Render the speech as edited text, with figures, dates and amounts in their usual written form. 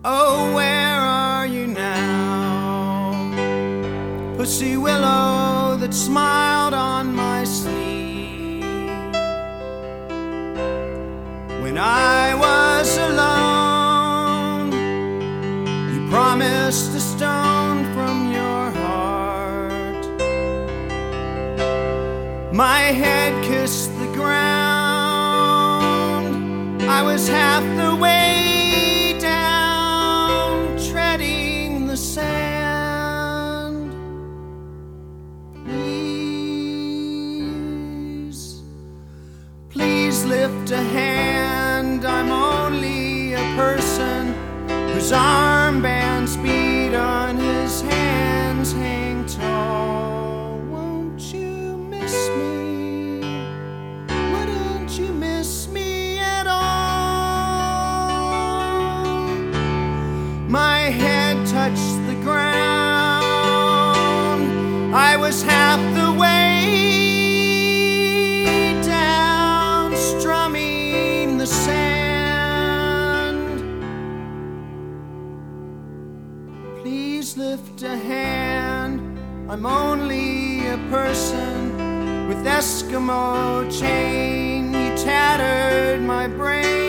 Oh, where are you now? Pussy willow that smiled on my sleeve when I was alone. You promised a stone from your heart. My head kissed the ground. I was half the way down, treading the sand. Please, please lift a hand. I'm only a person whose armbands beat on his hands hang tall. Won't you miss me? Wouldn't you miss me at all? My head touched the ground. I was half the way down, strumming the sand. Please lift a hand. I'm only a person with Eskimo chain. You tattered my brain.